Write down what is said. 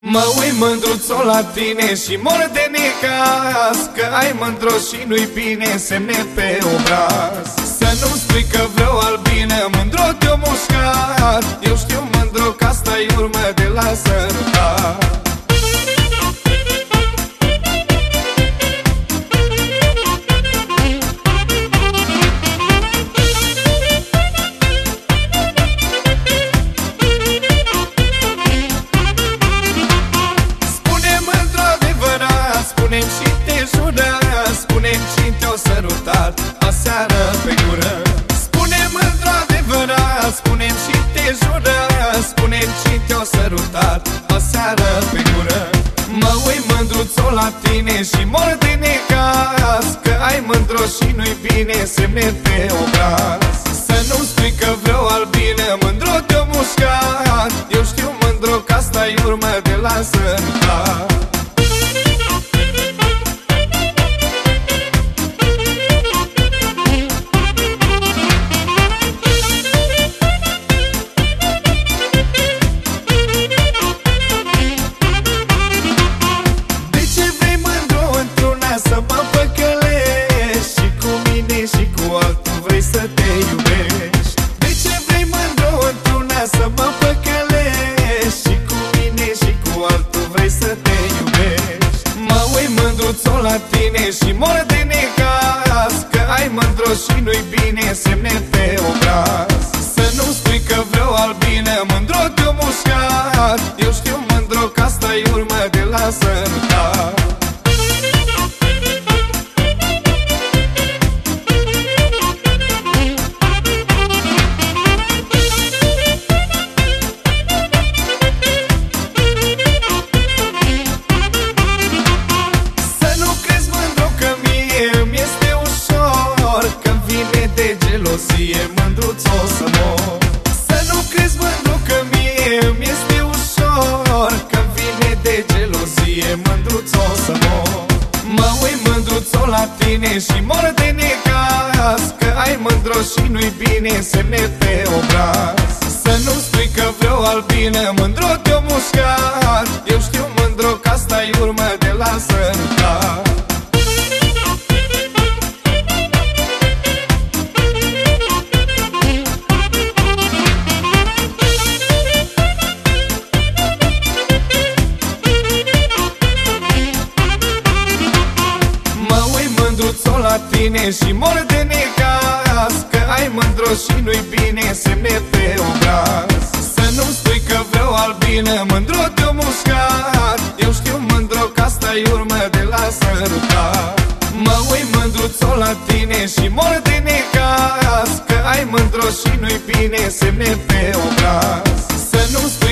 Mă uit mândruțo la tine și mor de necaz, că ai mândro și nu-i bine semne pe obraz. Să nu spui că vreau albină, mândro te-o mușcat. Eu știu mândro că asta-i urmă de la sărutat. Spune-mi și te jură, spune-mi cine te-o sărutat aseară pe gură. Spune-mi mândru adevărat, spune-mi și te jură, spune-mi cine te-o sărutat aseară pe gură. Mă uit mândruțo la tine și mor de necaz, că ai mândro și nu-i bine semne pe obraz. Să nu spui că vreau albină, mândro te-o mușcat. Eu știu mândro că asta-i urmă de la sărutat. Să mă păcălești și cu mine și cu altul vrei să te iubești. De ce vrei mândru într-una să mă păcălești și cu mine și cu altul vrei să te iubești? Mă uit mândruțo la tine și mor de necaz, că ai mândro și nu-i bine semne pe obraz. Să nu spui că vreau albină, mândro te-o mușcat. Eu știu mândro că asta-i urmă de la sărutat. Mândruțo să mor. Să nu crezi mândru că mie mi-este ușor, că-mi vine de gelozie mândruțo să mor. Mă uit mândruțo la tine și mor de necaz, că ai mândro și nu-i bine semne pe obraz. Să nu spui că vreau albină, mândro te-o mușcat. Eu știu mândro că asta-i urmă de la sărutat. La tine și mor de necaz, că ai mândro și nu-i bine semne pe obraz. Să nu spui că vreau albină, mândro te-o mușcat. Eu știu mândro că asta-i urmă de la sărutat. Mă uit mândruțo la tine și mor de necaz, că ai mândro și nu-i bine semne pe obraz. Să nu spui